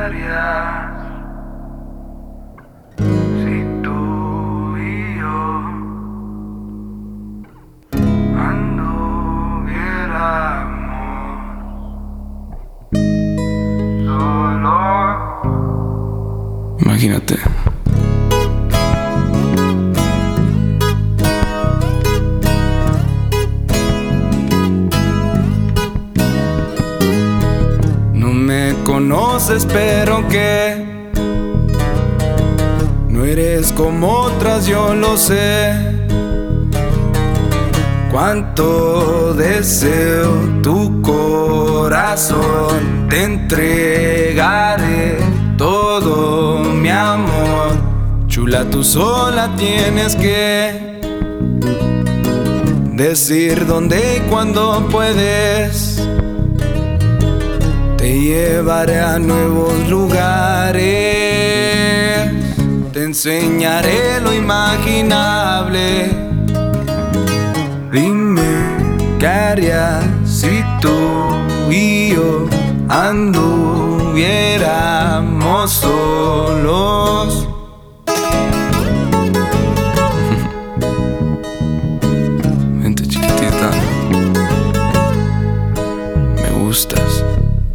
harías si tú y yo anduviéramos solos? Imagínate. No me conoces, pero que no eres como otras, yo lo sé. Cuánto deseo tu corazón, te entregaré todo mi amor. Chula, tú sola tienes que decir dónde y cuándo puedes. Te llevaré a nuevos lugares, te enseñaré lo imaginable. Dime qué harías si tú y yo anduviéramos solos. Vente, chiquitita, me gustas.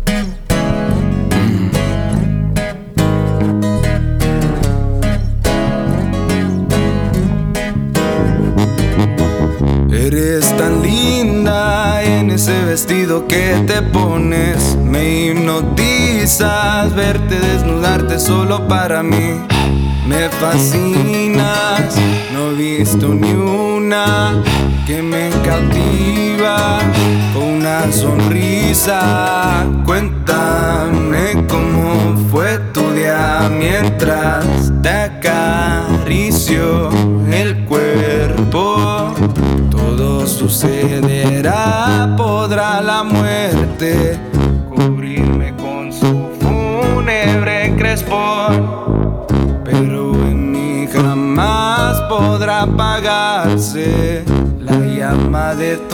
Eres tan linda en ese vestido que te pones. Me hipnotizas, verte desnudarte solo para mí. Me fascinas, no he visto ni una que me cautiva con una sonrisa. Cuéntame cómo fue tu día mientras te acaricio el cuerpo. Todo sucederá, podrá la muerte cubrirme con su fúnebre crespón, pero en mí jamás podrá apagarse la llama de tu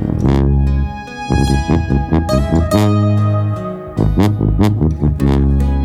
amor.